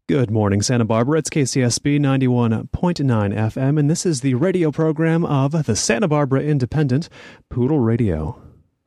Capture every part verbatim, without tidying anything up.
Good morning, Santa Barbara. It's K C S B ninety-one point nine F M, and this is the radio program of the Santa Barbara Independent, Poodle Radio.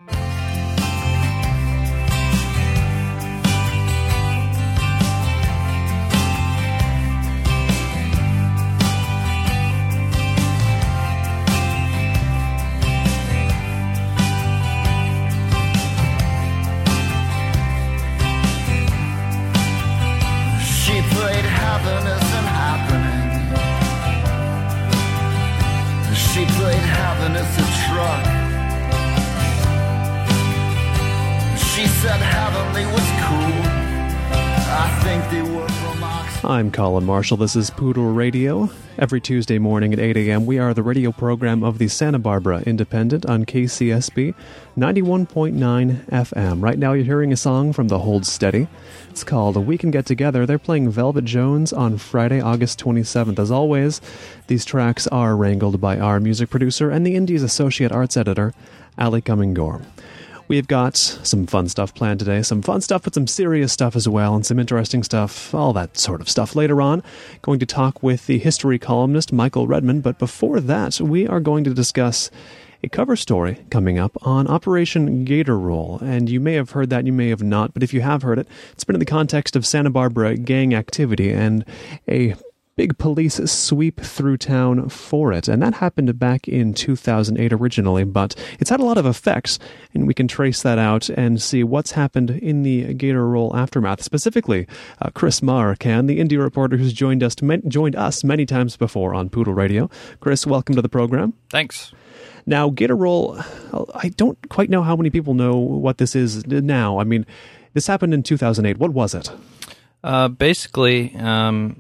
I'm Colin Marshall. This is Poodle Radio. Every Tuesday morning at eight a.m., we are the radio program of the Santa Barbara Independent on K C S B ninety-one point nine F M. Right now you're hearing a song from the Hold Steady. It's called We Can Get Together. They're playing Velvet Jones on Friday, August twenty-seventh. As always, these tracks are wrangled by our music producer and the Indies Associate Arts Editor, Ali Cumming-Gore. We've got some fun stuff planned today, some fun stuff, but some serious stuff as well, and some interesting stuff, all that sort of stuff later on. Going to talk with the history columnist Michael Redman, but before that, we are going to discuss a cover story coming up on Operation Gator Roll. And you may have heard that, you may have not, but if you have heard it, it's been in the context of Santa Barbara gang activity and a big police sweep through town for it. And that happened back in two thousand eight originally, but it's had a lot of effects, and we can trace that out and see what's happened in the Gator Roll aftermath. Specifically, uh, Chris Marr can, the indie reporter who's joined us, joined us many times before on Poodle Radio. Chris, welcome to the program. Thanks. Now, Gator Roll, I don't quite know how many people know what this is now. I mean, this happened in two thousand eight. What was it? Uh, basically, um,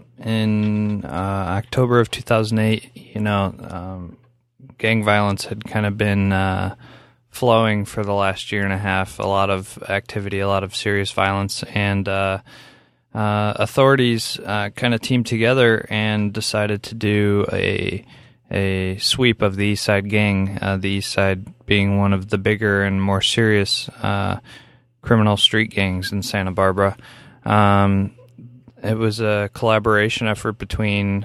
in uh, October of two thousand eight, you know, um, gang violence had kind of been uh, flowing for the last year and a half. A lot of activity, a lot of serious violence, and uh, uh, authorities uh, kind of teamed together and decided to do a a sweep of the East Side gang. Uh, the East Side being one of the bigger and more serious uh, criminal street gangs in Santa Barbara. Um, it was a collaboration effort between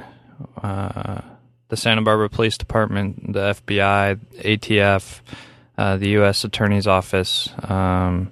uh, the Santa Barbara Police Department, the F B I, A T F, uh, the U S Attorney's Office, um,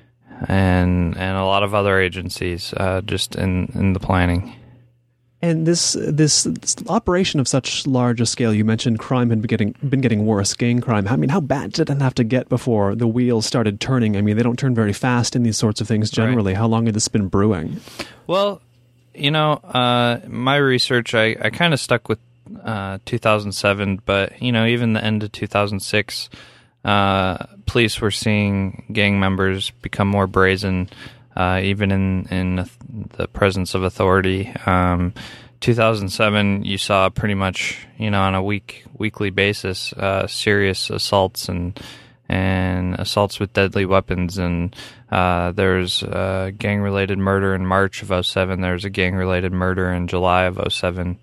and and a lot of other agencies uh, just in, in the planning. And this, this this operation of such large a scale, you mentioned crime had been getting been getting worse, gang crime. I mean, how bad did it have to get before the wheels started turning? I mean, they don't turn very fast in these sorts of things generally. Right. How long had this been brewing? Well, you know, uh, my research, I, I kind of stuck with uh, two thousand seven, but, you know, even the end of two thousand six, uh, police were seeing gang members become more brazen, Uh, even in, in the presence of authority. Um, two thousand seven, you saw pretty much, you know, on a week weekly basis, uh, serious assaults and and assaults with deadly weapons. And uh, there's a gang-related murder in March of oh seven. There's a gang-related murder in July of oh seven.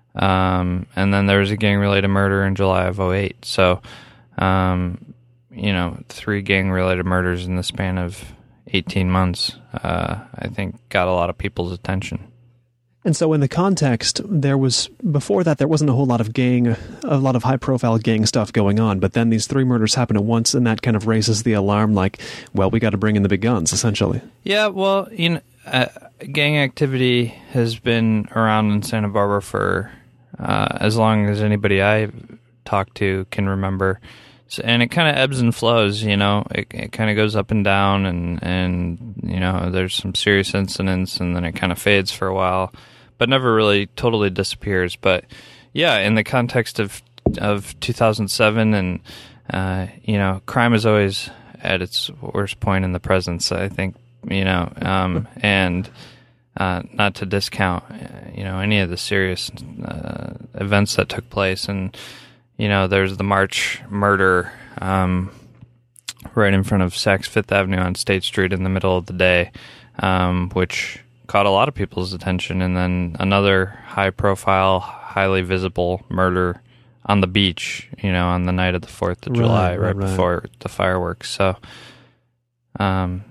Um, and then there was a gang-related murder in July of oh eight. So, um, you know, three gang-related murders in the span of eighteen months, uh, I think, got a lot of people's attention. And so in the context, there was, before that, there wasn't a whole lot of gang, a lot of high-profile gang stuff going on, but then these three murders happen at once, and that kind of raises the alarm, like, well, we got to bring in the big guns, essentially. Yeah, well, you know, uh, gang activity has been around in Santa Barbara for uh, as long as anybody I talked to can remember. And it kind of ebbs and flows, you know. It, it kind of goes up and down, and, and, you know, there's some serious incidents, and then it kind of fades for a while, but never really totally disappears. But, yeah, in the context of of two thousand seven, and, uh, you know, crime is always at its worst point in the presence, I think, you know, um, and uh, not to discount, you know, any of the serious uh, events that took place. And, you know, there's the March murder um, right in front of Saks Fifth Avenue on State Street in the middle of the day, um, which caught a lot of people's attention. And then another high-profile, highly visible murder on the beach, you know, on the night of the fourth of July, right, right, right before the fireworks. So, um,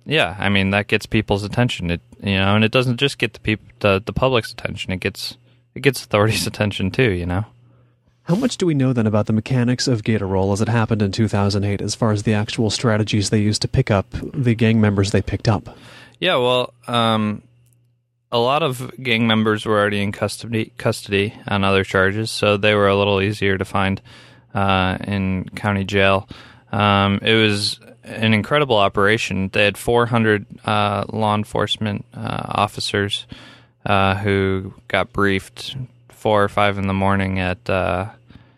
yeah, I mean that gets people's attention. It you know, and it doesn't just get the people the, the public's attention. It gets it gets authorities' attention too. You know. How much do we know then about the mechanics of Gator Roll as it happened in two thousand eight, as far as the actual strategies they used to pick up the gang members they picked up? Yeah, well, um, a lot of gang members were already in custody custody on other charges, so they were a little easier to find uh, in county jail. Um, it was an incredible operation. They had four hundred uh, law enforcement uh, officers uh, who got briefed four or five in the morning at uh,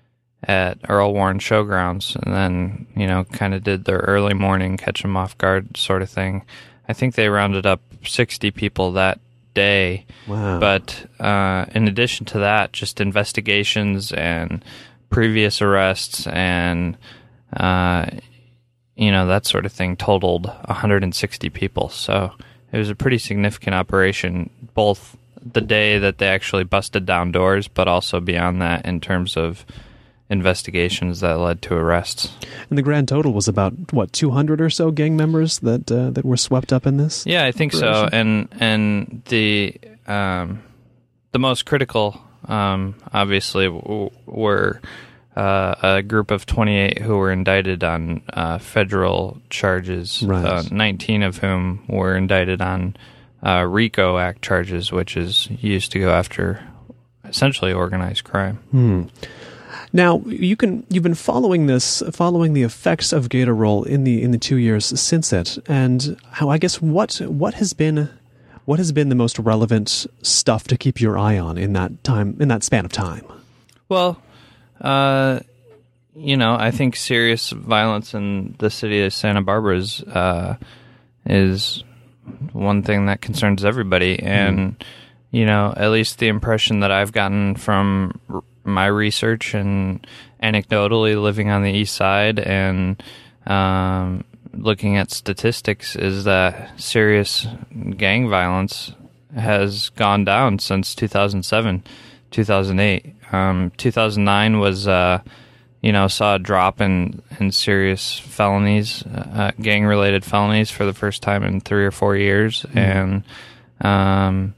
at Earl Warren Showgrounds, and then you know kind of did their early morning catch them off guard sort of thing. I think they rounded up sixty people that day. Wow! But uh, in addition to that, just investigations and previous arrests and uh, you know that sort of thing totaled one hundred sixty people. So it was a pretty significant operation, both the day that they actually busted down doors, but also beyond that in terms of investigations that led to arrests. And the grand total was about, what, two hundred or so gang members that uh, that were swept up in this? Yeah, I think operation? so. And and the um, the most critical, um, obviously, w- were uh, a group of twenty-eight who were indicted on uh, federal charges, right. uh, nineteen of whom were indicted on Uh, RICO Act charges, which is used to go after essentially organized crime. Hmm. Now you can you've been following this, following the effects of Gator Roll in the in the two years since it, and how I guess what what has been what has been the most relevant stuff to keep your eye on in that time in that span of time. Well, uh, you know, I think serious violence in the city of Santa Barbara is uh, is. one thing that concerns everybody, and mm. you know, at least the impression that I've gotten from r- my research and anecdotally living on the east side and um, looking at statistics is that serious gang violence has gone down since two thousand seven, two thousand eight. Um, two thousand nine was uh, you know, saw a drop in, in serious felonies, uh, gang-related felonies for the first time in three or four years. Mm-hmm. And, um,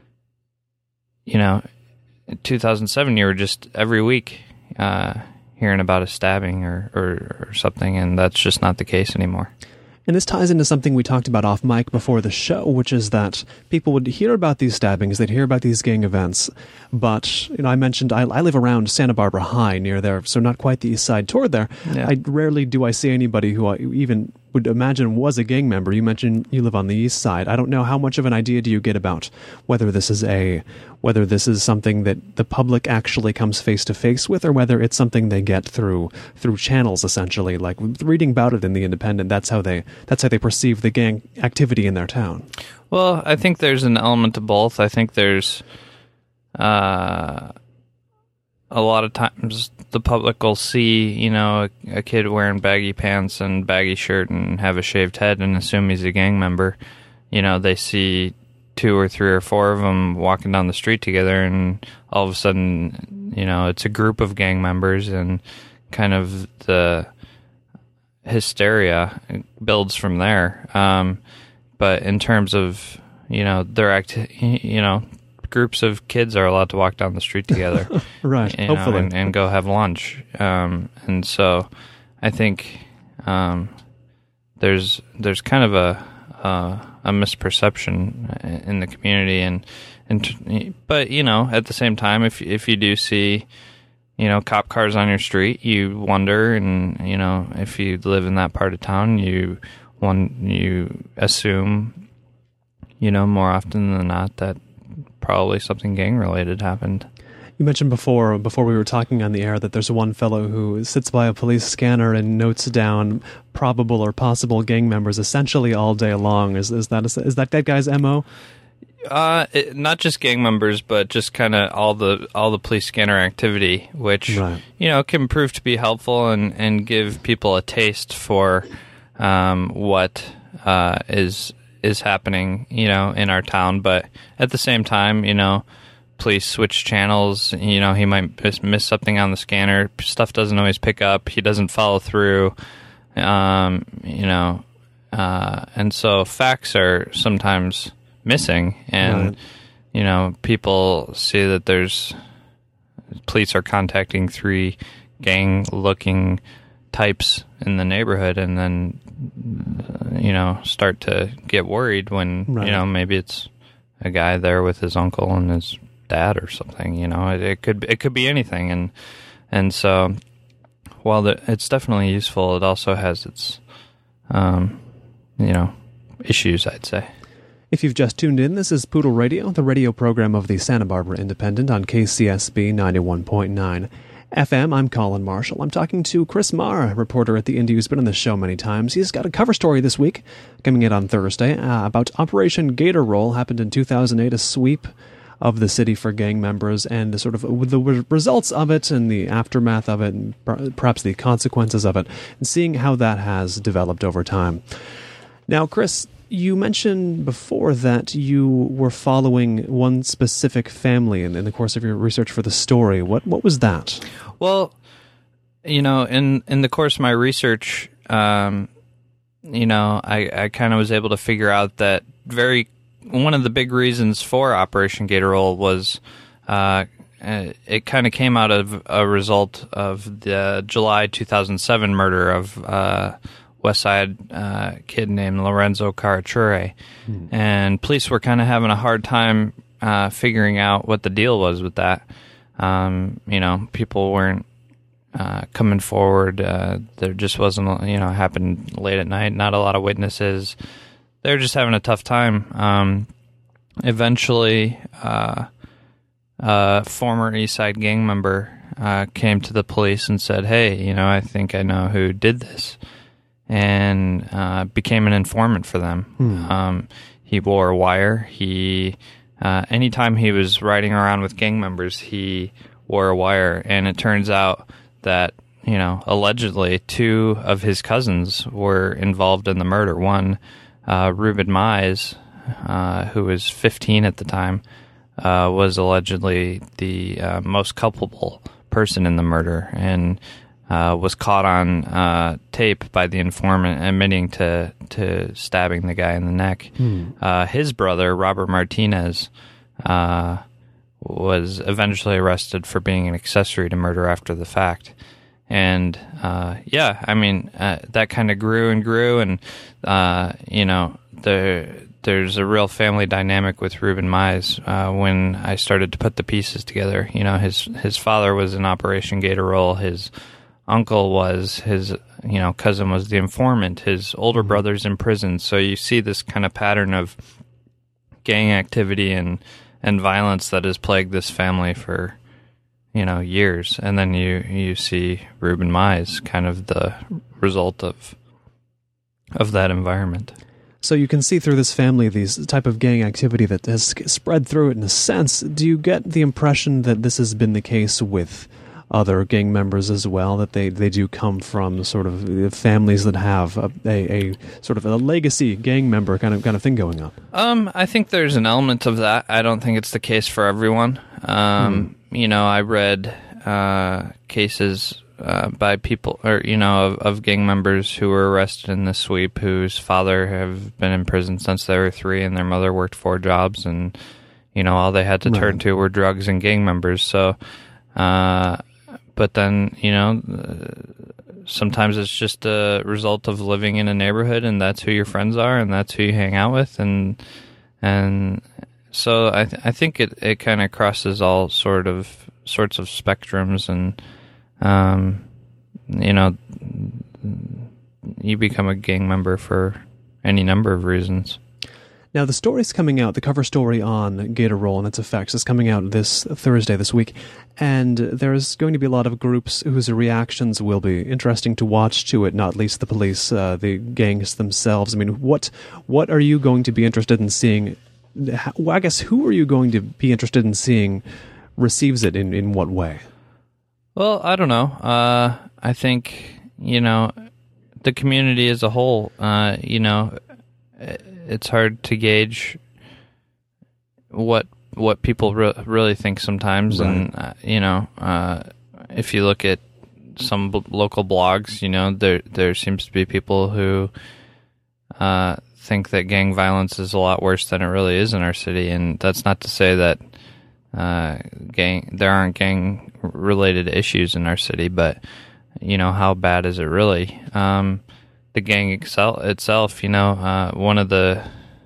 you know, in two thousand seven, you were just every week uh, hearing about a stabbing or, or, or something, and that's just not the case anymore. And this ties into something we talked about off mic before the show, which is that people would hear about these stabbings, they'd hear about these gang events, but, you know, I mentioned I, I live around Santa Barbara High near there, so not quite the east side toward there. Yeah. I rarely do I see anybody who I even would imagine was a gang member. You mentioned you live on the east side. I don't know how much of an idea do you get about whether this is a whether this is something that the public actually comes face to face with, or whether it's something they get through through channels, essentially, like reading about it in the Independent. That's how they that's how they perceive the gang activity in their town. Well, I think there's an element of both. I think there's uh, a lot of times the public will see, you know, a, a kid wearing baggy pants and baggy shirt and have a shaved head and assume he's a gang member. You know, they see two or three or four of them walking down the street together, and all of a sudden, you know, it's a group of gang members, and kind of the hysteria builds from there. Um, but in terms of, you know, their act, you know, groups of kids are allowed to walk down the street together, right? You Hopefully, know, and, and go have lunch. Um, and so, I think um, there's there's kind of a uh, a misperception in the community, and and but you know, at the same time, if if you do see, you know, cop cars on your street, you wonder, and you know, if you live in that part of town, you one you assume, you know, more often than not that probably something gang related happened. You mentioned before before we were talking on the air that there's one fellow who sits by a police scanner and notes down probable or possible gang members essentially all day long. Is is that is that that guy's M O? Uh, it, not just gang members, but just kind of all the all the police scanner activity, which right. you know can prove to be helpful and, and give people a taste for um, what uh, is is happening, you know, in our town. But at the same time, you know, police switch channels. You know, he might miss, miss something on the scanner. Stuff doesn't always pick up. He doesn't follow through. Um, you know, uh, and so facts are sometimes missing, and Right. you know, people see that there's police are contacting three gang-looking types in the neighborhood, and then uh, you know, start to get worried when Right. you know, maybe it's a guy there with his uncle and his dad or something. You know, it, it could it could be anything, and and so while the, it's definitely useful, it also has its um, you know, issues, I'd say. If you've just tuned in, this is Poodle Radio, the radio program of the Santa Barbara Independent on K C S B ninety-one point nine F M. I'm Colin Marshall. I'm talking to Chris Marr, reporter at the Indy, who's been on the show many times. He's got a cover story this week, coming in on Thursday, uh, about Operation Gator Roll. Happened in two thousand eight, a sweep of the city for gang members, and the sort of the results of it and the aftermath of it, and perhaps the consequences of it, and seeing how that has developed over time. Now, Chris, you mentioned before that you were following one specific family in, in the course of your research for the story. What what was that? Well, you know, in, in the course of my research, um, you know, I, I kind of was able to figure out that very one of the big reasons for Operation Gator Roll was uh, it kind of came out of a result of the July two thousand seven murder of uh, West Side uh, kid named Lorenzo Carachure. Hmm. And police were kind of having a hard time uh, figuring out what the deal was with that. Um, you know, people weren't uh, coming forward. Uh, there just wasn't, you know, it happened late at night, not a lot of witnesses. They were just having a tough time. Um, eventually, uh, a former East Side gang member uh, came to the police and said, hey, you know, I think I know who did this, and uh, became an informant for them. Hmm. Um, he wore a wire. He, uh, anytime he was riding around with gang members, he wore a wire, and it turns out that, you know, allegedly two of his cousins were involved in the murder. One, Uh, Ruben Mize, uh, who was fifteen at the time, uh, was allegedly the uh, most culpable person in the murder, and uh, was caught on uh, tape by the informant admitting to, to stabbing the guy in the neck. Hmm. Uh, his brother, Robert Martinez, uh, was eventually arrested for being an accessory to murder after the fact. And, uh, yeah, I mean, uh, that kind of grew and grew, and, uh, you know, there, there's a real family dynamic with Ruben Mize. Uh, when I started to put the pieces together, you know, his, his father was in Operation Gator Roll, his uncle was, his, you know, cousin was the informant, his older brother's in prison. So you see this kind of pattern of gang activity and, and violence that has plagued this family for, you know, years, and then you you see Ruben Mize, kind of the result of of that environment. So you can see through this family these type of gang activity that has spread through it in a sense. Do you get the impression that this has been the case with other gang members as well, that they, they do come from sort of families that have a, a, a sort of a legacy gang member kind of kind of thing going on? Um, I think there's an element of that. I don't think it's the case for everyone. Um, mm. You know, I read uh, cases uh, by people, or you know, of, of gang members who were arrested in the sweep, whose father have been in prison since they were three, and their mother worked four jobs, and you know, all they had to right. turn to were drugs and gang members. So. Uh, But then, you know, sometimes it's just a result of living in a neighborhood, and that's who your friends are, and that's who you hang out with, and and so I th- I think it, it kind of crosses all sort of sorts of spectrums, and um, you know, you become a gang member for any number of reasons. Now, the story's coming out, the cover story on Gator Roll and its effects is coming out this Thursday, this week, and there's going to be a lot of groups whose reactions will be interesting to watch to it, not least the police, uh, the gangs themselves. I mean, what what are you going to be interested in seeing? I guess, who are you going to be interested in seeing receives it in, in what way? Well, I don't know. Uh, I think, you know, the community as a whole, uh, you know, it's hard to gauge what what people re- really think sometimes, right. and uh, you know, uh, if you look at some b- local blogs, you know, there there seems to be people who uh, think that gang violence is a lot worse than it really is in our city, and that's not to say that uh, gang there aren't gang related issues in our city, but you know, how bad is it really? Um, the gang excel- itself, you know, uh, one of the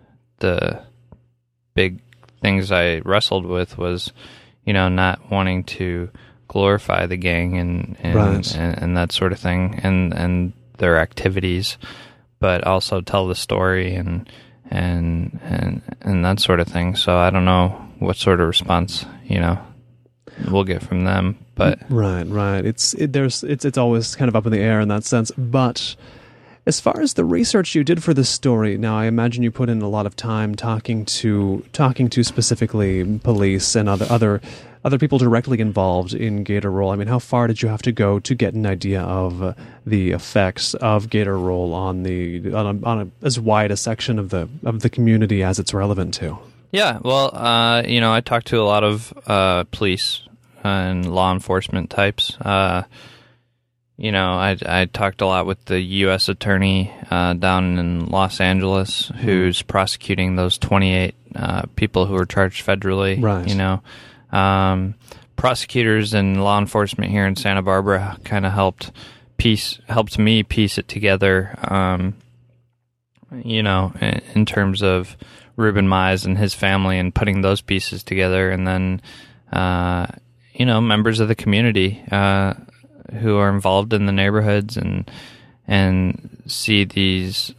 the big things I wrestled with was, you know, not wanting to glorify the gang and and, right. and and that sort of thing, and and their activities, but also tell the story and and and and that sort of thing. So I don't know what sort of response, you know, we'll get from them, but right, right. It's it, there's it's it's always kind of up in the air in that sense. But as far as the research you did for this story, now I imagine you put in a lot of time talking to talking to specifically police and other other other people directly involved in Gator Roll. I mean, how far did you have to go to get an idea of uh, the effects of Gator Roll on the on, a, on a, as wide a section of the of the community as it's relevant to? Yeah, well, uh, you know, I talked to a lot of uh, police and law enforcement types. Uh, you know, I, I talked a lot with the U S attorney uh, down in Los Angeles, who's prosecuting those twenty-eight uh, people who were charged federally. Right. You know, um, prosecutors and law enforcement here in Santa Barbara kind of helped piece helped me piece it together. Um, you know, in, in terms of Ruben Mize and his family and putting those pieces together, and then uh, you know, members of the community uh, who are involved in the neighborhoods and and see these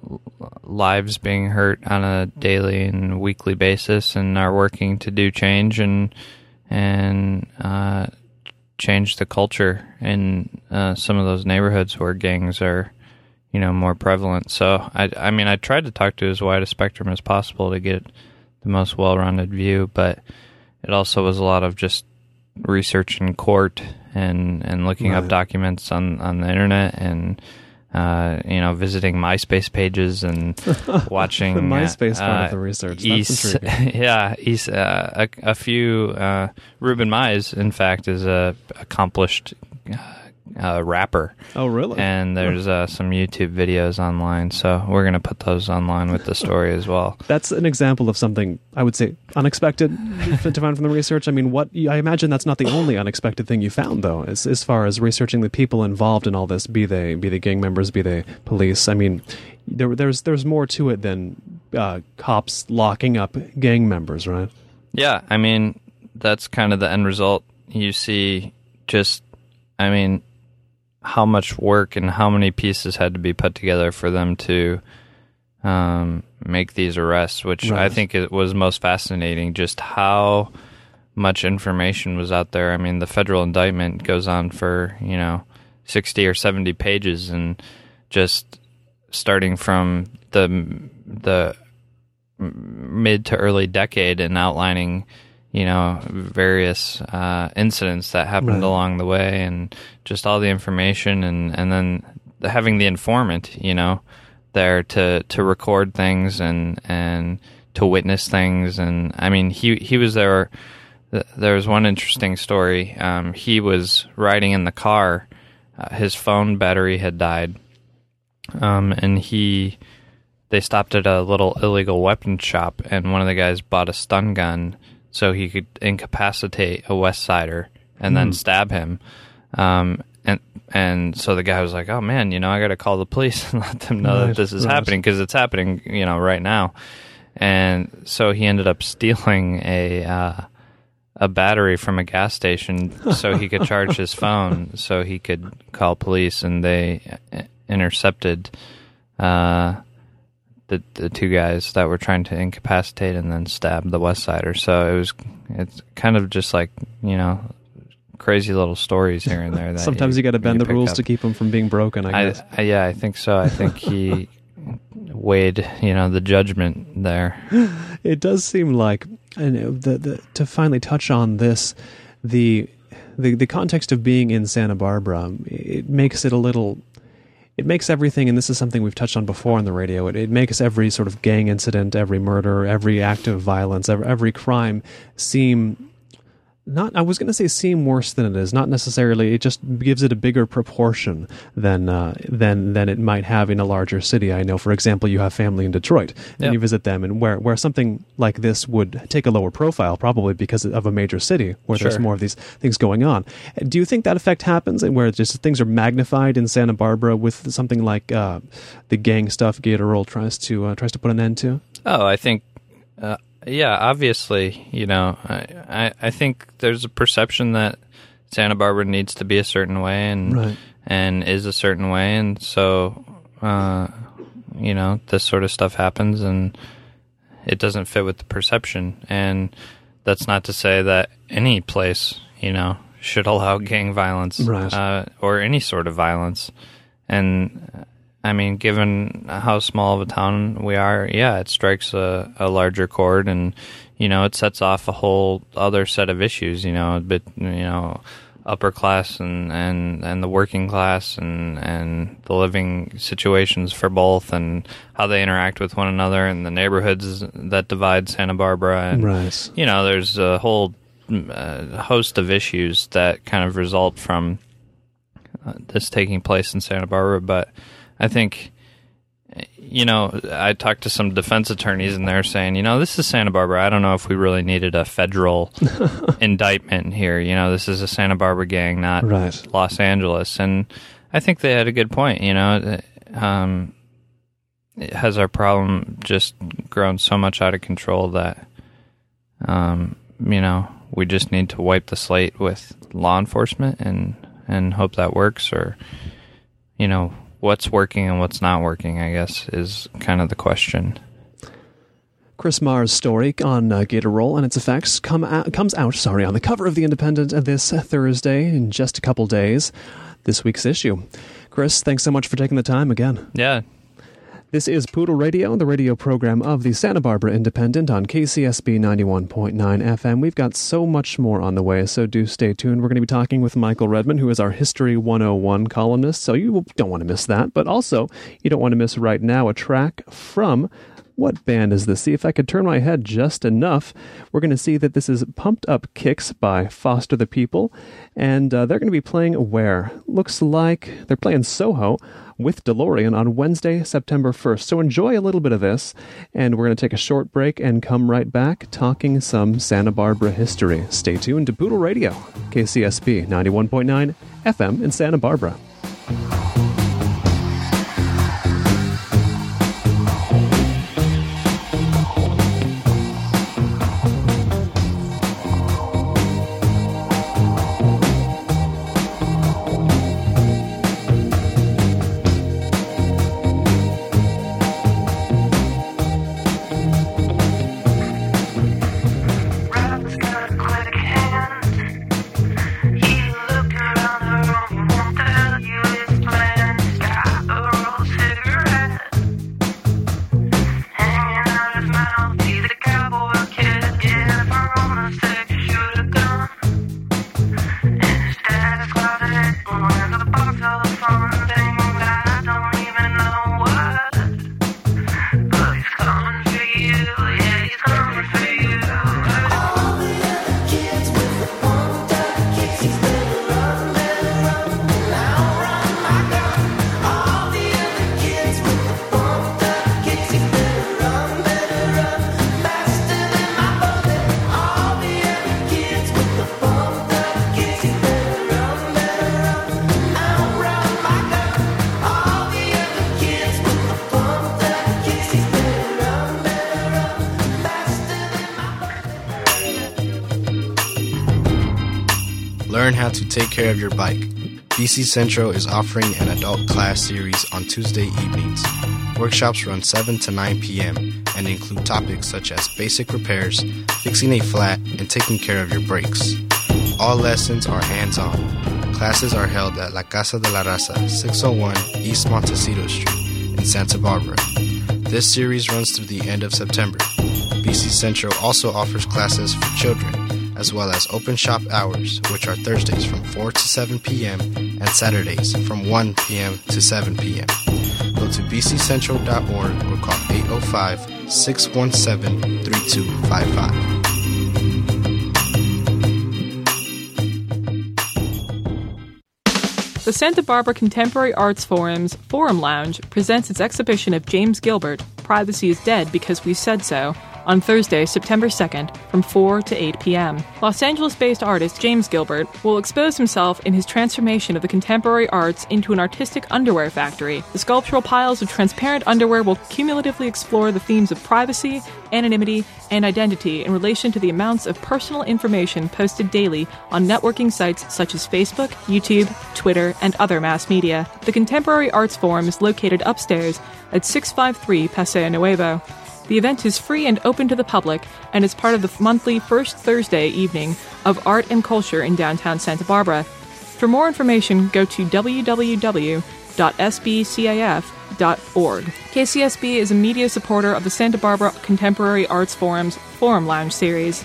lives being hurt on a daily and weekly basis, and are working to do change and and uh, change the culture in uh, some of those neighborhoods where gangs are, you know, more prevalent. So I, I mean, I tried to talk to as wide a spectrum as possible to get the most well-rounded view, but it also was a lot of just research in court and, and looking right. up documents on, on the internet and, uh, you know, visiting MySpace pages and watching the MySpace uh, part of the research. That's East, intriguing. yeah, East, uh, a, a few. Uh, Ruben Mize, in fact, is a accomplished uh, rapper. Oh, really? And there's uh, some YouTube videos online, so we're going to put those online with the story as well. That's an example of something I would say unexpected to find from the research. I mean, what I imagine that's not the only unexpected thing you found, though, as as far as researching the people involved in all this, be they be they gang members, be they police. I mean, there there's there's more to it than uh, cops locking up gang members, right? Yeah, I mean, that's kind of the end result. You see, just, I mean, how much work and how many pieces had to be put together for them to um, make these arrests, which right. I think it was most fascinating, just how much information was out there. I mean, the federal indictment goes on for, you know, sixty or seventy pages, and just starting from the the mid to early decade and outlining, you know, various uh, incidents that happened right. along the way, and just all the information, and, and then having the informant, you know, there to, to record things and and to witness things. And I mean, he he was there. There was one interesting story. Um, he was riding in the car. Uh, his phone battery had died, um, and he they stopped at a little illegal weapons shop, and one of the guys bought a stun gun so he could incapacitate a West Sider and then mm. stab him. Um, and and so the guy was like, oh, man, you know, I got to call the police and let them know right, that this is right. happening, because it's happening, you know, right now. And so he ended up stealing a uh, a battery from a gas station so he could charge his phone so he could call police, and they intercepted uh the the two guys that were trying to incapacitate and then stab the West Sider. So it was it's kind of just like, you know, crazy little stories here and there. That Sometimes you, you got to bend the rules up. to keep them from being broken, I guess. I, I, yeah, I think so. I think he weighed, you know, the judgment there. It does seem like, and the, the to finally touch on this, the the the context of being in Santa Barbara, it makes it a little. It makes everything, and this is something we've touched on before on the radio, it, it makes every sort of gang incident, every murder, every act of violence, every, every crime seem not, I was going to say seem worse than it is. Not necessarily. It just gives it a bigger proportion than uh, than than it might have in a larger city. I know, for example, you have family in Detroit, and yep. you visit them, and where, where something like this would take a lower profile, probably because of a major city where sure. there's more of these things going on. Do you think that effect happens, and where just things are magnified in Santa Barbara with something like uh, the gang stuff Gator Roll tries to uh, tries to put an end to? Oh, I think. Uh, Yeah, obviously, you know, I, I I think there's a perception that Santa Barbara needs to be a certain way and right. and is a certain way, and so, uh, you know, this sort of stuff happens, and it doesn't fit with the perception. And that's not to say that any place, you know, should allow gang violence right. uh, or any sort of violence. And I mean, given how small of a town we are, yeah, it strikes a, a larger chord, and you know, it sets off a whole other set of issues. You know, a bit, you know, upper class and, and, and the working class, and and the living situations for both, and how they interact with one another, and the neighborhoods that divide Santa Barbara. And right. you know, there's a whole uh, host of issues that kind of result from uh, this taking place in Santa Barbara, but I think, you know, I talked to some defense attorneys, and they're saying, you know, this is Santa Barbara. I don't know if we really needed a federal indictment here. You know, this is a Santa Barbara gang, not right. Los Angeles. And I think they had a good point. You know, um, has our problem just grown so much out of control that, um, you know, we just need to wipe the slate with law enforcement and, and hope that works? Or, you know, what's working and what's not working, I guess, is kind of the question. Chris Marr's story on uh, Gator Roll and its effects come out, comes out sorry, on the cover of The Independent this Thursday in just a couple days, this week's issue. Chris, thanks so much for taking the time again. Yeah. This is Poodle Radio, the radio program of the Santa Barbara Independent on K C S B ninety-one point nine F M. We've got so much more on the way, so do stay tuned. We're going to be talking with Michael Redmond, who is our History one oh one columnist, so you don't want to miss that. But also, you don't want to miss right now a track from... What band is this? See if I could turn my head just enough. We're going to see that this is Pumped Up Kicks by Foster the People, and uh, they're going to be playing where? Looks like they're playing Soho with DeLorean on Wednesday, September first. So enjoy a little bit of this, and we're going to take a short break and come right back talking some Santa Barbara history. Stay tuned to Poodle Radio, K C S B ninety-one point nine F M in Santa Barbara. Learn how to take care of your bike. B C Central is offering an adult class series on Tuesday evenings. Workshops run seven to nine p.m. and include topics such as basic repairs, fixing a flat, and taking care of your brakes. All lessons are hands-on. Classes are held at La Casa de la Raza, six oh one East Montecito Street in Santa Barbara. This series runs through the end of September. B C Central also offers classes for children, as well as open shop hours, which are Thursdays from four to seven p.m. and Saturdays from one p.m. to seven p.m. Go to b c central dot org or call eight oh five, six one seven, three two five five. The Santa Barbara Contemporary Arts Forum's Forum Lounge presents its exhibition of James Gilbert, Privacy is Dead Because We Said So, on Thursday, September second, from four to eight p.m. Los Angeles-based artist James Gilbert will expose himself in his transformation of the contemporary arts into an artistic underwear factory. The sculptural piles of transparent underwear will cumulatively explore the themes of privacy, anonymity, and identity in relation to the amounts of personal information posted daily on networking sites such as Facebook, YouTube, Twitter, and other mass media. The Contemporary Arts Forum is located upstairs at six fifty-three Paseo Nuevo. The event is free and open to the public and is part of the monthly first Thursday evening of art and culture in downtown Santa Barbara. For more information, go to w w w dot s b c a f dot org. K C S B is a media supporter of the Santa Barbara Contemporary Arts Forum's Forum Lounge series.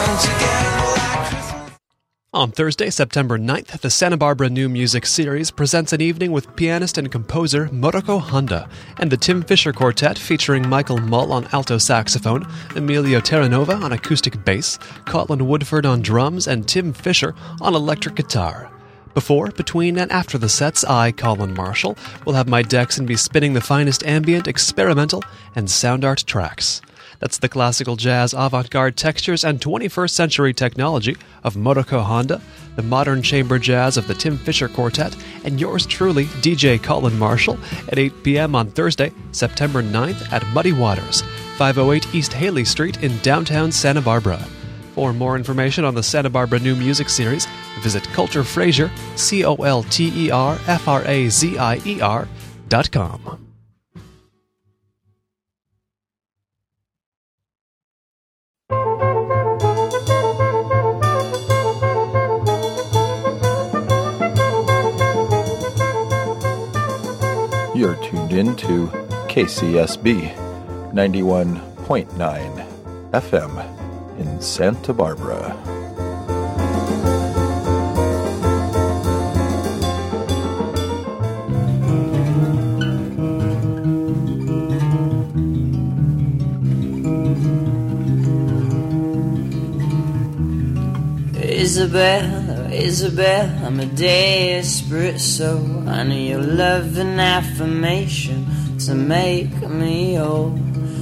On Thursday, September ninth, the Santa Barbara New Music Series presents an evening with pianist and composer Moroko Honda and the Tim Fisher Quartet featuring Michael Mull on alto saxophone, Emilio Terranova on acoustic bass, Colin Woodford on drums, and Tim Fisher on electric guitar. Before, between, and after the sets, I, Colin Marshall, will have my decks and be spinning the finest ambient, experimental, and sound art tracks. That's the classical jazz, avant-garde textures, and twenty-first century technology of Moroko Honda, the modern chamber jazz of the Tim Fisher Quartet, and yours truly, D J Colin Marshall, at eight p.m. on Thursday, September ninth at Muddy Waters, five oh eight East Haley Street in downtown Santa Barbara. For more information on the Santa Barbara New Music Series, visit Culture Frazier, C O L T E R F R A Z I E R dot com. You're tuned in to K C S B ninety-one point nine F M in Santa Barbara. Isabel, Isabel, I'm a desperate soul. I need your love and affirmation to make me whole.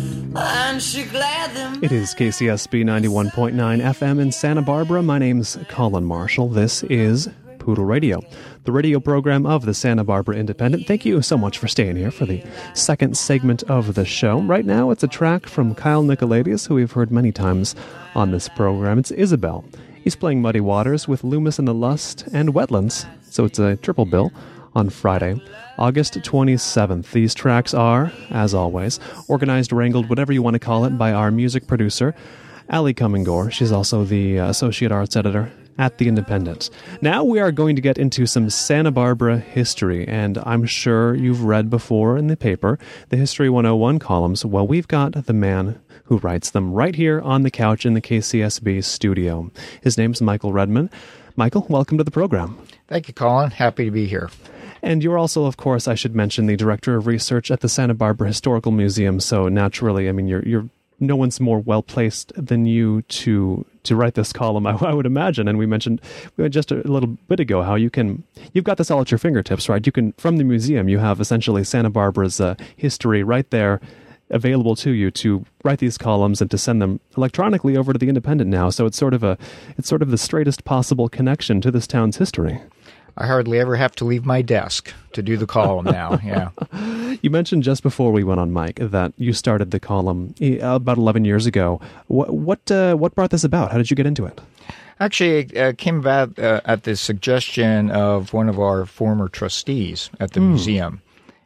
Aren't you glad that It is K C S B ninety-one point nine F M in Santa Barbara. My name's Colin Marshall. This is Poodle Radio, the radio program of the Santa Barbara Independent. Thank you so much for staying here for the second segment of the show. Right now, it's a track from Kyle Nicolaides, who we've heard many times on this program. It's Isabel. He's playing Muddy Waters with Loomis and the Lust and Wetlands, so it's a triple bill on Friday, August twenty-seventh. These tracks are, as always, organized, wrangled, whatever you want to call it, by our music producer, Ali Cummingore. She's also the uh, Associate Arts Editor at The Independent. Now we are going to get into some Santa Barbara history, and I'm sure you've read before in the paper the History one oh one columns. Well, we've got the man who writes them right here on the couch in the K C S B studio. His name's Michael Redman. Michael, welcome to the program. Thank you, Colin. Happy to be here. And you're also, of course, I should mention, the Director of Research at the Santa Barbara Historical Museum, so naturally, I mean, you're you're no one's more well-placed than you to to write this column, I, I would imagine. And we mentioned just a little bit ago how you can, you've got this all at your fingertips, right? You can, from the museum, you have essentially Santa Barbara's uh, history right there available to you to write these columns and to send them electronically over to the Independent now. So it's sort of a, it's sort of the straightest possible connection to this town's history. I hardly ever have to leave my desk to do the column now, yeah. You mentioned just before we went on mic that you started the column about eleven years ago. What what, uh, what brought this about? How did you get into it? Actually, it uh, came about uh, at the suggestion of one of our former trustees at the mm. museum.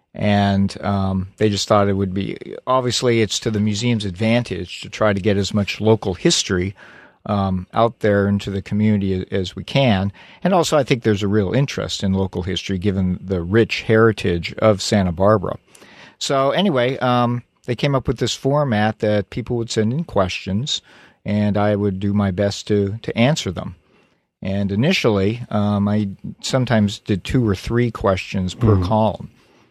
And um, they just thought it would be, obviously it's to the museum's advantage to try to get as much local history um, out there into the community as we can. And also I think there's a real interest in local history given the rich heritage of Santa Barbara. So anyway, um, they came up with this format that people would send in questions and I would do my best to, to answer them. And initially, um, I sometimes did two or three questions per mm. column.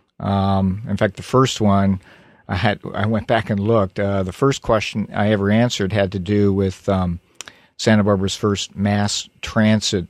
Um, in fact, the first one, I had I went back and looked. Uh, the first question I ever answered had to do with um, Santa Barbara's first mass transit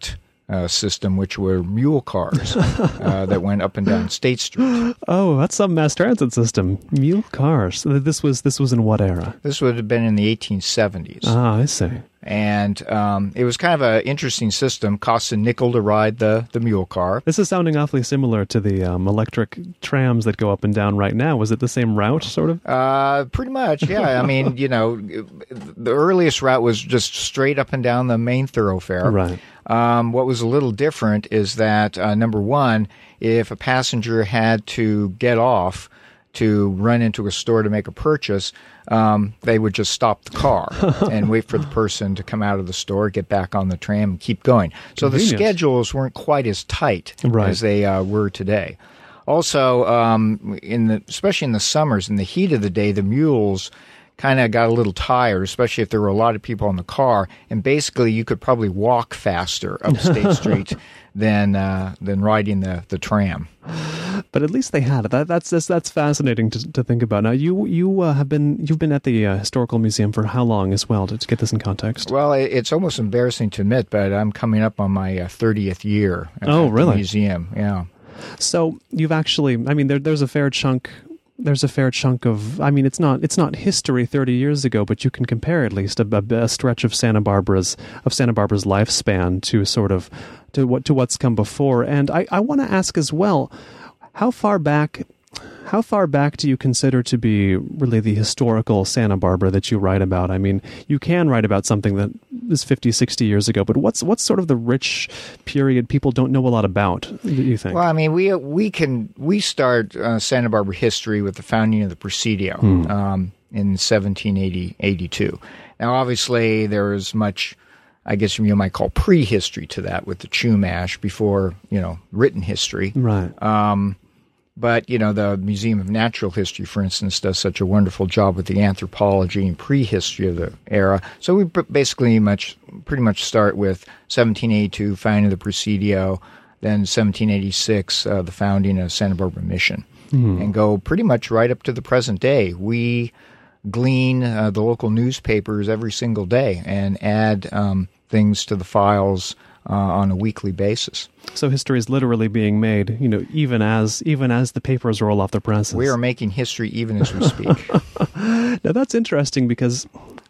uh, system, which were mule cars uh, that went up and down State Street. Oh, that's some mass transit system. Mule cars. This was this was in what era? This would have been in the eighteen seventies. Ah, I see. And um, it was kind of an interesting system. Cost a nickel to ride the, the mule car. This is sounding awfully similar to the um, electric trams that go up and down right now. Was it the same route, sort of? Uh, pretty much, yeah. I mean, you know, the earliest route was just straight up and down the main thoroughfare. Right. Um, what was a little different is that, uh, number one, if a passenger had to get off to run into a store to make a purchase, um, they would just stop the car and wait for the person to come out of the store, get back on the tram, and keep going. So the Convenient. schedules weren't quite as tight Right. as they uh, were today. Also, um, in the especially in the summers, in the heat of the day, the mules kind of got a little tired, especially if there were a lot of people in the car. And basically, you could probably walk faster up State Street than uh, than riding the, the tram. But at least they had it. That, that's that's, that's fascinating to, to think about. Now, you you uh, have been you've been at the uh, historical museum for how long as well? To, to get this in context. Well, it, it's almost embarrassing to admit, but I'm coming up on my uh, thirtieth year at, Oh, at really? the museum. Yeah. So you've actually, I mean, there, there's a fair chunk. There's a fair chunk of, I mean, it's not it's not history thirty years ago, but you can compare at least a, a, a stretch of Santa Barbara's of Santa Barbara's lifespan to sort of to what to what's come before. And I, I want to ask as well, how far back how far back do you consider to be really the historical Santa Barbara that you write about? I mean, you can write about something that is fifty, sixty years ago, but what's what's sort of the rich period people don't know a lot about, do you think? Well, I mean, we we can we start uh, Santa Barbara history with the founding of the Presidio Hmm. um, in seventeen eighty-two. Now, obviously, there is much, I guess you might call prehistory to that with the Chumash before, you know, written history. Right. Um, but, you know, the Museum of Natural History, for instance, does such a wonderful job with the anthropology and prehistory of the era. So we basically much, pretty much start with seventeen eighty-two, founding of the Presidio, then seventeen eighty-six, uh, the founding of Santa Barbara Mission, Hmm. and go pretty much right up to the present day. We glean uh, the local newspapers every single day and add um, things to the files uh, on a weekly basis. So history is literally being made, you know, even as even as the papers roll off the presses. We are making history even as we speak. Now that's interesting because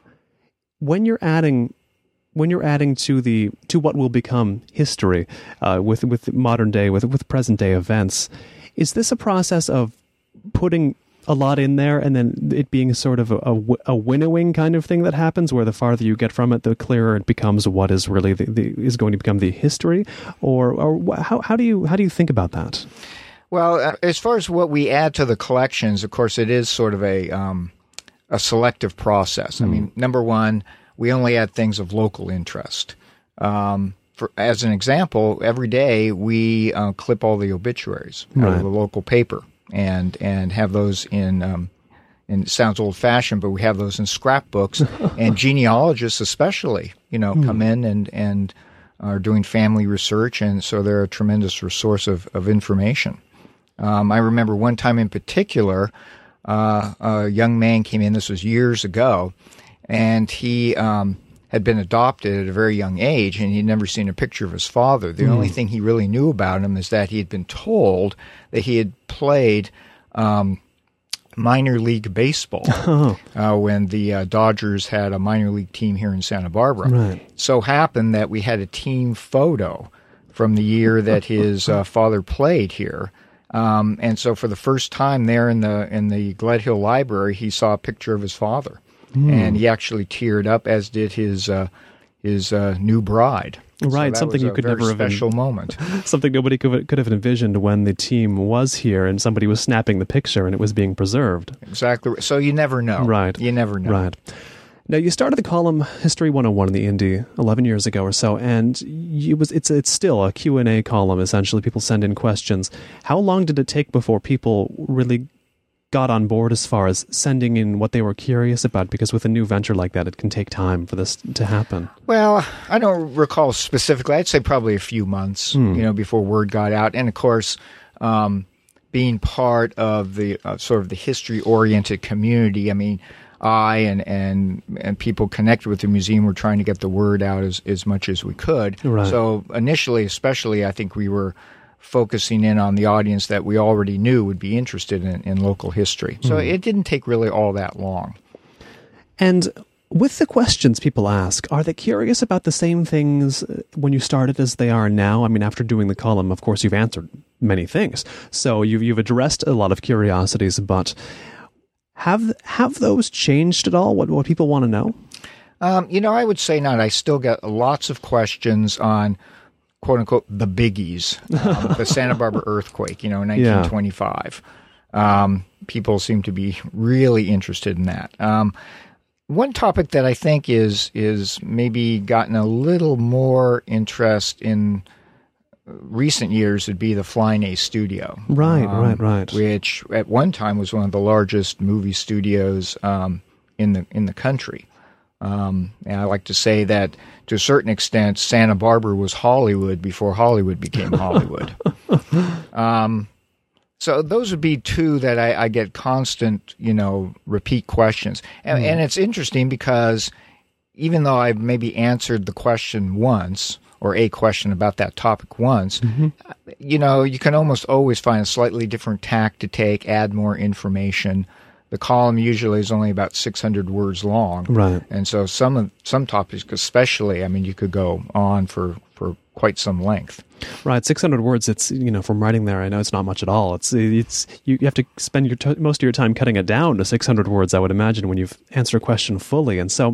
when you're adding when you're adding to the to what will become history uh, with with modern day with with present day events, is this a process of putting a lot in there and then it being sort of a, a, a winnowing kind of thing that happens where the farther you get from it, the clearer it becomes what is really the, the is going to become the history, or or how how do you how do you think about that? Well, uh, as far as what we add to the collections, of course, it is sort of a um, a selective process. I mean, number one, we only add things of local interest. Um, for, as an example, every day we uh, clip all the obituaries out Right. of the local paper and and have those in. Um, and it sounds old-fashioned, but we have those in scrapbooks, and genealogists especially, you know, come in and and are doing family research, and so they're a tremendous resource of, of information. Um, I remember one time in particular, uh, a young man came in, this was years ago, and he um, had been adopted at a very young age, and he'd never seen a picture of his father. The only thing he really knew about him is that he had been told that he had played um, minor league baseball uh, when the uh, Dodgers had a minor league team here in Santa Barbara. Right. So happened that we had a team photo from the year that his uh, father played here. Um, and so for the first time there in the in the Gled Hill Library, he saw a picture of his father. And he actually teared up, as did his uh, his uh, new bride. Right, so that something was you a could very never have special moment. Something nobody could, could have envisioned when the team was here and somebody was snapping the picture and it was being preserved. Exactly. So you never know. Right. You never know. Right. Now, you started the column History one oh one in the Indy eleven years ago or so, and you was it's it's still a Q and A column, essentially. People send in questions. How long did it take before people really got on board as far as sending in what they were curious about? Because with a new venture like that, it can take time for this to happen. Well, I don't recall specifically. I'd say probably a few months, Hmm. you know, before word got out. And of course, um, being part of the uh, sort of the history-oriented community, I mean, I and, and and people connected with the museum were trying to get the word out as, as much as we could. Right. So initially, especially, I think we were focusing in on the audience that we already knew would be interested in, in local history. So Mm. it didn't take really all that long. And with the questions people ask, are they curious about the same things when you started as they are now? I mean, after doing the column, of course, you've answered many things. So you've, you've addressed a lot of curiosities, but have have those changed at all? What, what people want to know? Um, you know, I would say not. I still get lots of questions on, quote unquote, the biggies, um, the Santa Barbara earthquake, you know, in nineteen twenty-five. Yeah. Um, people seem to be really interested in that. Um, one topic that I think is is maybe gotten a little more interest in recent years would be the Flying A Studio. Right, um, right, right. Which at one time was one of the largest movie studios um, in the in the country. Um, and I like to say that to a certain extent, Santa Barbara was Hollywood before Hollywood became Hollywood. um, so those would be two that I, I get constant, you know, repeat questions. And, mm. and it's interesting because even though I've maybe answered the question once or a question about that topic once, mm-hmm. you know, you can almost always find a slightly different tack to take, add more information. The column usually is only about six hundred words long. Right. And so some of, some topics especially, I mean, you could go on for, for quite some length. Right, six hundred words, it's, you know, from writing there, I know it's not much at all. It's it's you, you have to spend your t- most of your time cutting it down to six hundred words, I would imagine, when you've answered a question fully. And so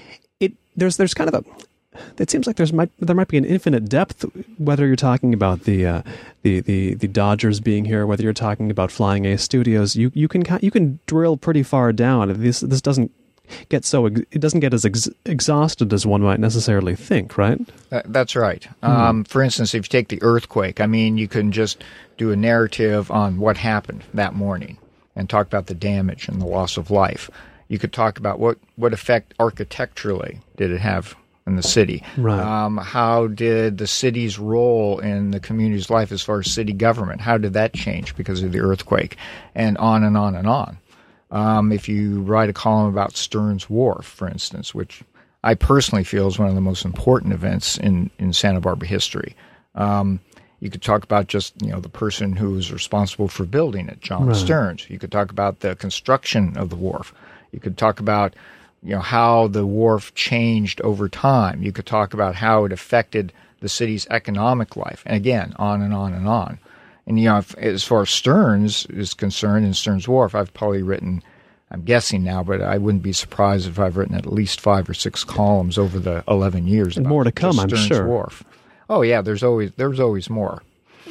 it there's there's kind of a it seems like there's might there might be an infinite depth, whether you're talking about the uh, the, the the Dodgers being here, whether you're talking about Flying A Studios. You you can you can drill pretty far down. This this doesn't get so it doesn't get as ex- exhausted as one might necessarily think, right? That, that's right. Hmm. Um, for instance, if you take the earthquake, I mean, you can just do a narrative on what happened that morning and talk about the damage and the loss of life. You could talk about what what effect architecturally did it have in the city. Right. Um, how did the city's role in the community's life as far as city government, how did that change because of the earthquake? And on and on and on. Um, if you write a column about Stearns Wharf, for instance, which I personally feel is one of the most important events in, in Santa Barbara history, um, you could talk about just, you know, the person who was responsible for building it, John right. Stearns. You could talk about the construction of the wharf. You could talk about, you know, how the wharf changed over time. You could talk about how it affected the city's economic life. And again, on and on and on. And, you know, if, as far as Stearns is concerned and Stearns Wharf, I've probably written, I'm guessing now, but I wouldn't be surprised if I've written at least five or six columns over the eleven years. And more to come, I'm Stearns sure. Wharf. Oh, yeah, there's always there's always more.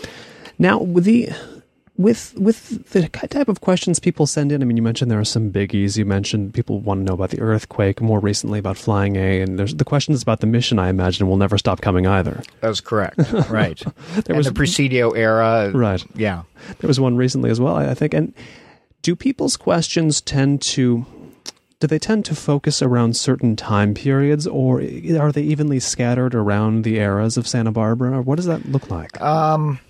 Now, with the with with the type of questions people send in, I mean, you mentioned there are some biggies. You mentioned people want to know about the earthquake, more recently about Flying A, and there's the questions about the mission, I imagine, will never stop coming either. That's correct, right. there and was the Presidio era. Right. Yeah. There was one recently as well, I think. And do people's questions tend to, do they tend to focus around certain time periods, or are they evenly scattered around the eras of Santa Barbara? Or what does that look like? Um...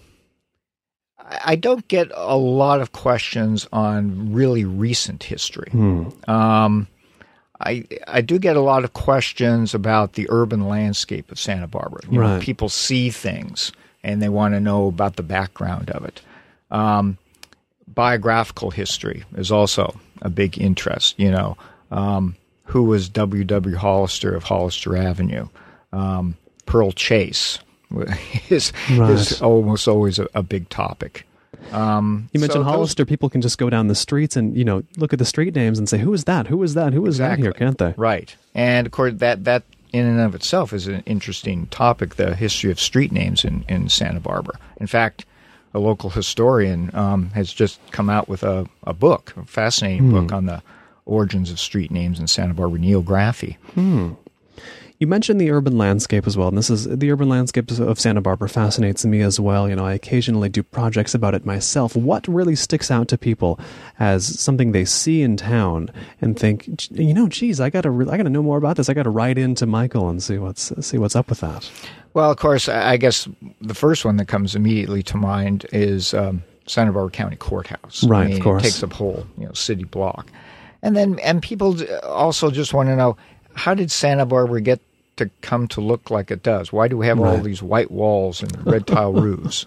I don't get a lot of questions on really recent history. Hmm. Um, I I do get a lot of questions about the urban landscape of Santa Barbara. You right. know, people see things and they want to know about the background of it. Um, biographical history is also a big interest. You know, um, who was W W Hollister of Hollister Avenue? Um, Pearl Chase is, right. is almost always a, a big topic. Um, you mentioned so Hollister. those, people can just go down the streets and, you know, look at the street names and say, who is that? Who is that? Who is exactly. that here? Can't they? Right. And of course, that, that in and of itself is an interesting topic, the history of street names in, in Santa Barbara. In fact, a local historian um, has just come out with a, a book, a fascinating hmm. book on the origins of street names in Santa Barbara, Neography. Hmm. You mentioned the urban landscape as well, and this is the urban landscape of Santa Barbara fascinates me as well. You know, I occasionally do projects about it myself. What really sticks out to people as something they see in town and think, you know, geez, I gotta, I gotta know more about this. I gotta write into Michael and see what's see what's up with that. Well, of course, I guess the first one that comes immediately to mind is um, Santa Barbara County Courthouse. Right, I mean, of course. It takes up whole, you know, city block. And then, and people also just want to know, how did Santa Barbara get to come to look like it does? Why do we have right. all these white walls and red tile roofs?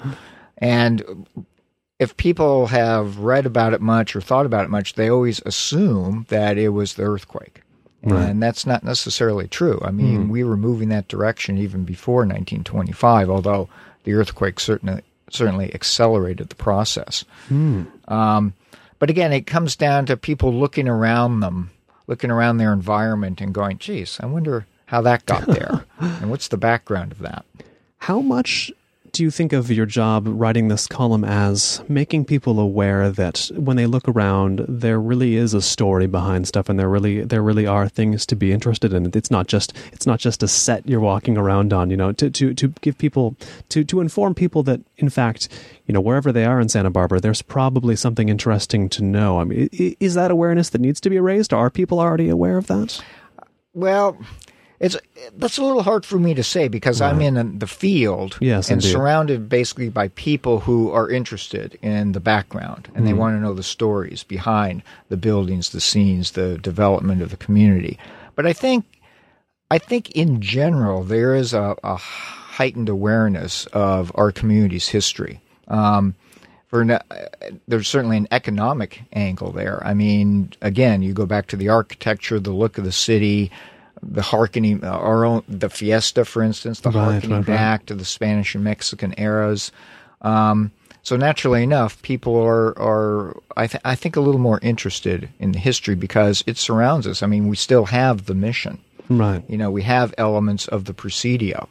And if people have read about it much or thought about it much, they always assume that it was the earthquake. Right. And that's not necessarily true. I mean, mm. we were moving that direction even before nineteen twenty-five, although the earthquake certainly certainly accelerated the process. Mm. Um, but again, it comes down to people looking around them, looking around their environment and going, geez, I wonder how that got there and what's the background of that. How much do you think of your job writing this column as making people aware that when they look around, there really is a story behind stuff, and there really there really are things to be interested in? It's not just it's not just a set you're walking around on. You know, to to to give people to to inform people that in fact, you know, wherever they are in Santa Barbara, there's probably something interesting to know. I mean, is that awareness that needs to be raised? Are people already aware of that? Well, It's that's a little hard for me to say because right. I'm in the field yes, and indeed. surrounded basically by people who are interested in the background and mm. they want to know the stories behind the buildings, the scenes, the development of the community. But I think, I think in general there is a, a heightened awareness of our community's history. Um, for there's certainly an economic angle there. I mean, again, you go back to the architecture, the look of the city. The hearkening, uh, our own, the fiesta, for instance, the right, hearkening right, back right. to the Spanish and Mexican eras. Um, so naturally enough, people are, are I, th- I think, a little more interested in the history because it surrounds us. I mean, we still have the mission. Right. You know, we have elements of the Presidio.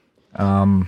Um,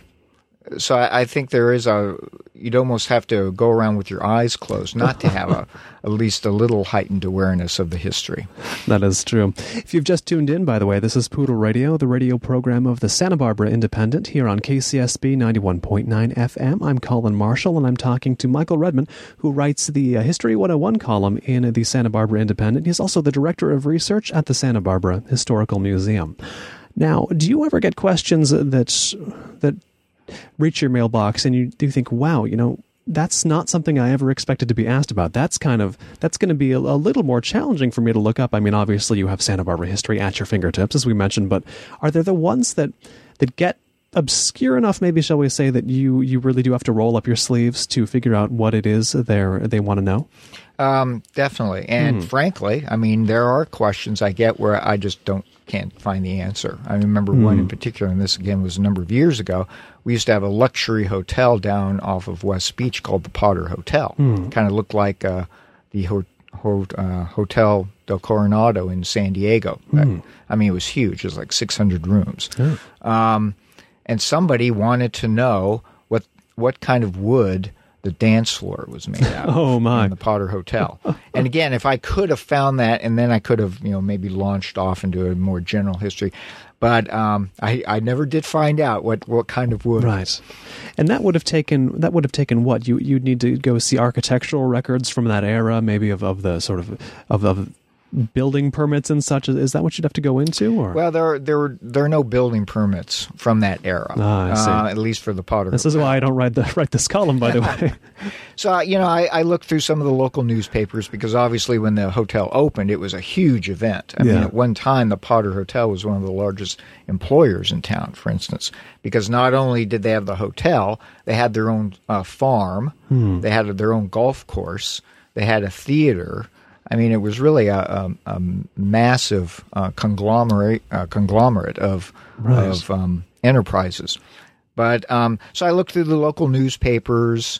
so I, I think there is a, you'd almost have to go around with your eyes closed not to have a, at least a little heightened awareness of the history. That is true. If you've just tuned in, by the way, this is Poodle Radio, the radio program of the Santa Barbara Independent here on K C S B ninety-one point nine F M. I'm Colin Marshall, and I'm talking to Michael Redman, who writes the uh, History one oh one column in the Santa Barbara Independent. He's also the Director of Research at the Santa Barbara Historical Museum. Now, do you ever get questions that that reach your mailbox and you do think, wow, you know, that's not something I ever expected to be asked about. That's kind of, that's going to be a, a little more challenging for me to look up. I mean, obviously you have Santa Barbara history at your fingertips, as we mentioned, but are there the ones that, that get obscure enough, maybe shall we say, that you, you really do have to roll up your sleeves to figure out what it is they're, they want to know? Um, definitely. And hmm. frankly, I mean, there are questions I get where I just don't can't find the answer. I remember mm. one in particular, and this again was a number of years ago. We used to have a luxury hotel down off of West Beach called the Potter Hotel. Mm. Kind of looked like uh, the ho- ho- uh, Hotel del Coronado in San Diego. Mm. I mean, it was huge. It was like six hundred rooms. Mm. Um, and somebody wanted to know what what kind of wood the dance floor was made out of oh, my. in the Potter Hotel. And again, if I could have found that, and then I could have, you know, maybe launched off into a more general history. But um, I, I never did find out what, what kind of wood. Right. And that would have taken that would have taken what? You you'd need to go see architectural records from that era, maybe of, of the sort of of, of building permits and such. Is that what you'd have to go into? Or? Well, there there were there are no building permits from that era. Ah, I see. Uh, at least for the Potter. This Hotel. Is why I don't write the write this column, by the way. So you know, I, I looked through some of the local newspapers because obviously when the hotel opened, it was a huge event. I yeah. mean, at one time, the Potter Hotel was one of the largest employers in town, for instance, because not only did they have the hotel, they had their own uh, farm, hmm. they had their own golf course, they had a theater. I mean, it was really a, a, a massive uh, conglomerate uh, conglomerate of right. of um, enterprises. But um, so I looked through the local newspapers,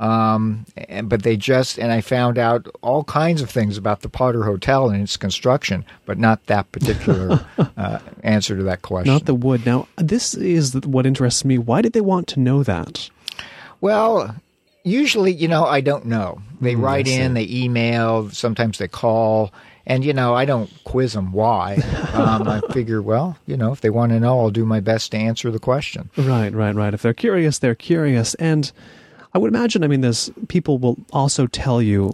um, and, but they just and I found out all kinds of things about the Potter Hotel and its construction, but not that particular uh, answer to that question. Not the wood. Now, this is what interests me. Why did they want to know that? Well, usually, you know, I don't know. They mm, write in, they email, sometimes they call, and, you know, I don't quiz them why. Um, I figure, well, you know, if they want to know, I'll do my best to answer the question. Right, right, right. If they're curious, they're curious. And I would imagine, I mean, there's people will also tell you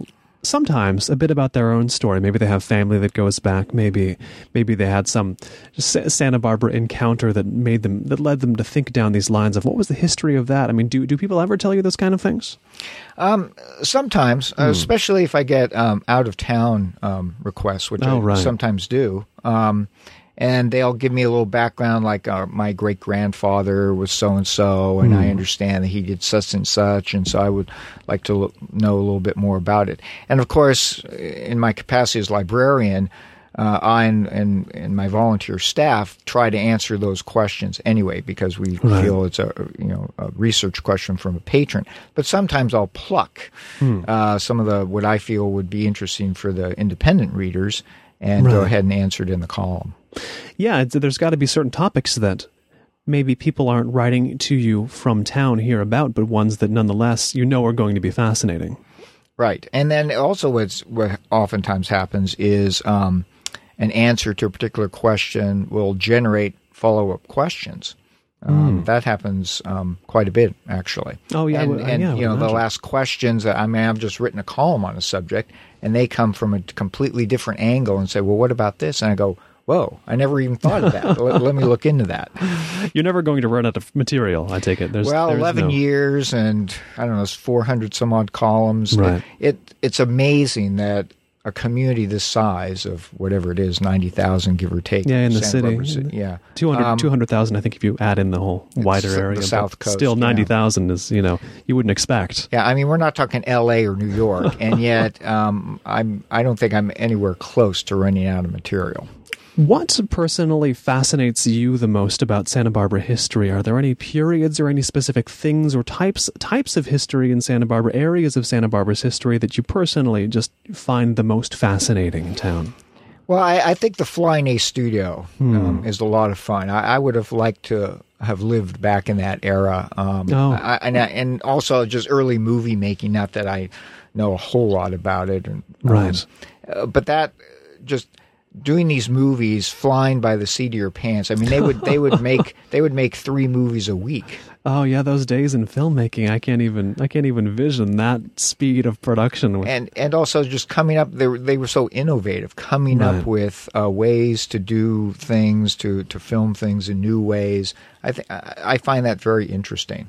sometimes a bit about their own story. Maybe they have family that goes back. Maybe maybe they had some Santa Barbara encounter that made them that led them to think down these lines of what was the history of that. I mean, do do people ever tell you those kind of things? Um, sometimes, Hmm. uh, especially if I get um, out of town um, requests, which Oh, I right. sometimes do. Um, and they'll give me a little background, like uh, my great grandfather was so and so, and I understand that he did such and such, and so I would like to look, know a little bit more about it. And of course, in my capacity as librarian, uh, I and, and and my volunteer staff try to answer those questions anyway, because we Right. feel it's a you know a research question from a patron. But sometimes I'll pluck uh, some of the what I feel would be interesting for the independent readers and go Right. ahead and answer it in the column. Yeah, it's, there's got to be certain topics that maybe people aren't writing to you from town here about, but ones that nonetheless you know are going to be fascinating. Right. And then also what's, what oftentimes happens is um, an answer to a particular question will generate follow-up questions. Um, That happens um, quite a bit, actually. Oh, yeah, I And, would- and yeah, I would you know, the imagine. last questions, I mean, I've just written a column on a subject, and they come from a completely different angle and say, well, what about this? And I go, whoa, I never even thought of that. let, let me look into that. You're never going to run out of material, I take it. There's, Well, there's eleven no- years and I don't know, it's four hundred some odd columns. Right. It it's amazing that a community this size of whatever it is, ninety thousand give or take. Yeah, in the Santa city. Barbara City, yeah, two hundred, Um, two hundred thousand, I think, if you add in the whole wider the area. but South Coast, Still, yeah. ninety thousand is, you know, you wouldn't expect. Yeah, I mean, we're not talking L A or New York, and yet um, I'm I don't think I'm anywhere close to running out of material. What personally fascinates you the most about Santa Barbara history? Are there any periods or any specific things or types types of history in Santa Barbara, areas of Santa Barbara's history that you personally just find the most fascinating in town? Well, I, I think the Flying Ace Studio Hmm. um, is a lot of fun. I, I would have liked to have lived back in that era. Um, Oh. I, and, I- and also just early movie making, not that I know a whole lot about it. And, um, Right. uh, but that just doing these movies, flying by the seat of your pants. I mean, they would they would make they would make three movies a week. Oh yeah, those days in filmmaking, I can't even I can't even vision that speed of production. With, And and also just coming up, they were, they were so innovative, coming Right. up with uh, ways to do things, to, to film things in new ways. I think I find that very interesting.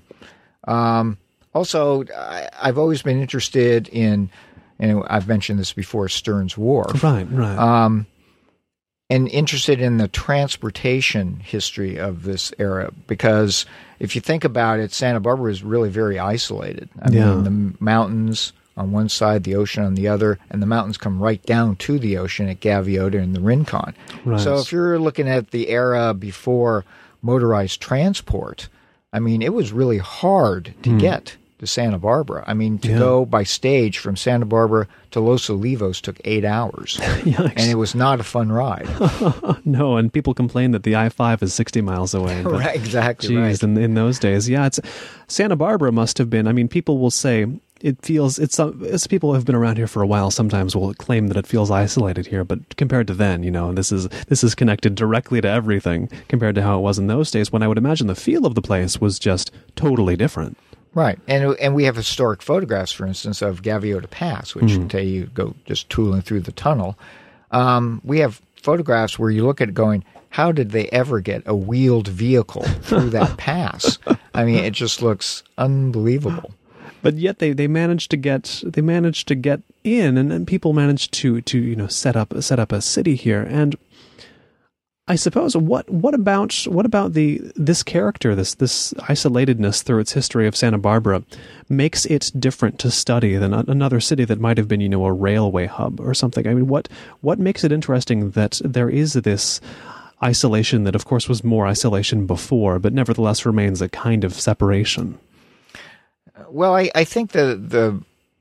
Um, also, I, I've always been interested in, and I've mentioned this before, Stearns Wharf, right, right. um, and interested in the transportation history of this era, because if you think about it, Santa Barbara is really very isolated. I Yeah. mean, the mountains on one side, the ocean on the other, and the mountains come right down to the ocean at Gaviota and the Rincon. Right. So if you're looking at the era before motorized transport, I mean, it was really hard to get to Santa Barbara. I mean, to Hmm. Yeah. go by stage from Santa Barbara to Los Olivos took eight hours. Yikes. And it was not a fun ride. No, and people complain that the I five is sixty miles away. But Right, exactly Geez, right. in, in those days, yeah, it's Santa Barbara must have been. I mean, people will say it feels. It's as people who have been around here for a while. Sometimes will claim that it feels isolated here, but compared to then, you know, this is this is connected directly to everything compared to how it was in those days. When I would imagine the feel of the place was just totally different. Right. And and we have historic photographs, for instance, of Gaviota Pass, which Mm-hmm. tell you go just tooling through the tunnel. Um, we have photographs where you look at it going, how did they ever get a wheeled vehicle through that pass? I mean, it just looks unbelievable. But yet they, they managed to get they managed to get in, and, and people managed to to you know set up set up a city here. And I suppose what what about what about the this character this this isolatedness through its history of Santa Barbara makes it different to study than a- another city that might have been you know a railway hub or something. I mean, what what makes it interesting that there is this isolation that of course was more isolation before, but nevertheless remains a kind of separation. Well, I, I think the the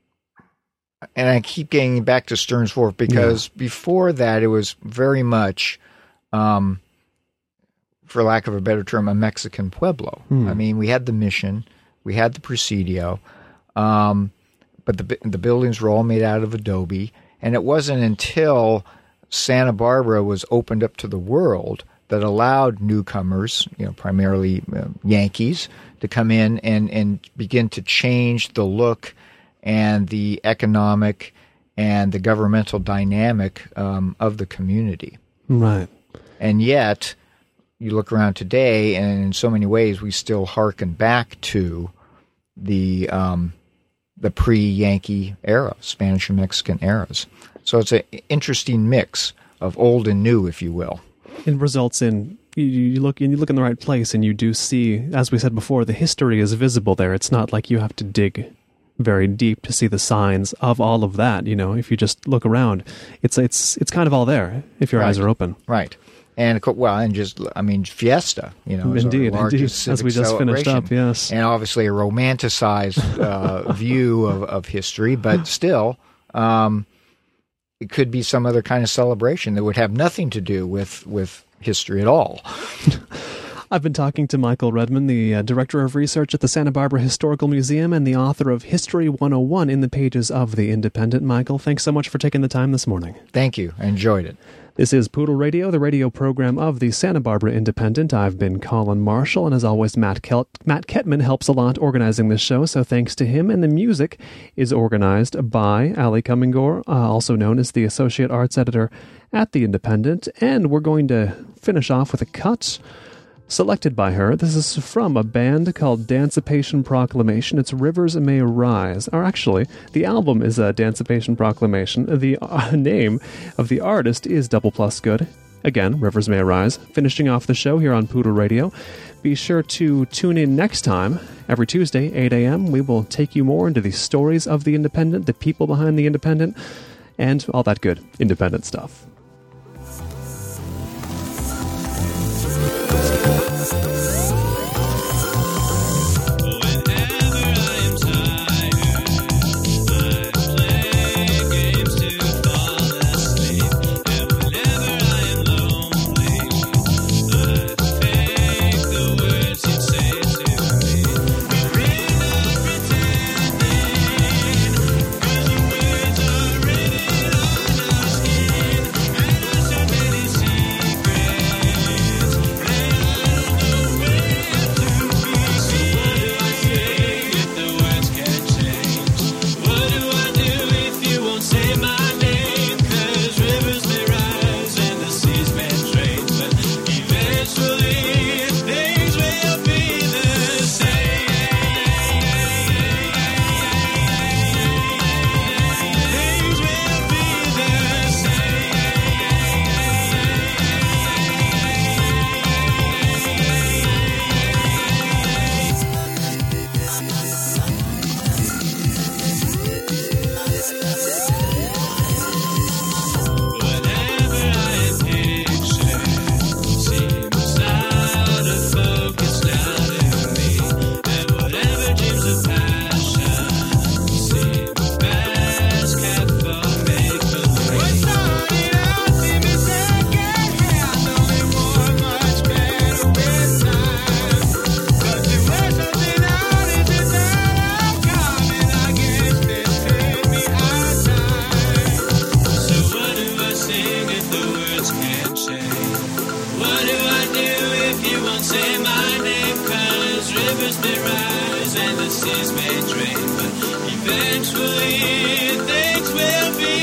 and I keep getting back to Stearns Wharf because before that it was very much, um, for lack of a better term, a Mexican pueblo. Hmm. I mean, we had the Mission, we had the Presidio, um, but the the buildings were all made out of adobe, and it wasn't until Santa Barbara was opened up to the world that allowed newcomers, you know, primarily uh, Yankees, to come in and, and begin to change the look and the economic and the governmental dynamic um, of the community. Right. And yet, you look around today, and in so many ways, we still hearken back to the um, the pre-Yankee era, Spanish and Mexican eras. So it's an interesting mix of old and new, if you will. It results in you, you look and you look in the right place, and you do see, as we said before, the history is visible there. It's not like you have to dig very deep to see the signs of all of that. You know, if you just look around, it's it's it's kind of all there if your Right. eyes are open. Right. And, of course, well, and just, I mean, Fiesta, you know, is Indeed, our largest indeed. civic As we just finished celebration. up, yes. And obviously a romanticized uh, view of, of history, but still, um, it could be some other kind of celebration that would have nothing to do with, with history at all. I've been talking to Michael Redman, the uh, Director of Research at the Santa Barbara Historical Museum and the author of History one oh one in the pages of The Independent. Michael, thanks so much for taking the time this morning. Thank you. I enjoyed it. This is Poodle Radio, the radio program of the Santa Barbara Independent. I've been Colin Marshall, and as always, Matt, Kel- Matt Ketman helps a lot organizing this show, so thanks to him. And the music is organized by Ali Cummingore, uh, also known as the Associate Arts Editor at The Independent. And we're going to finish off with a cut selected by her. This is from a band called Dancipation Proclamation. It's Rivers May Rise. Or actually, the album is a Dancipation Proclamation. The uh, name of the artist is Double Plus Good. Again, Rivers May Rise. Finishing off the show here on Poodle Radio. Be sure to tune in next time. Every Tuesday, eight a.m., we will take you more into the stories of the Independent, the people behind the Independent, and all that good independent stuff. rivers may rise and the seas may drain, but eventually things will be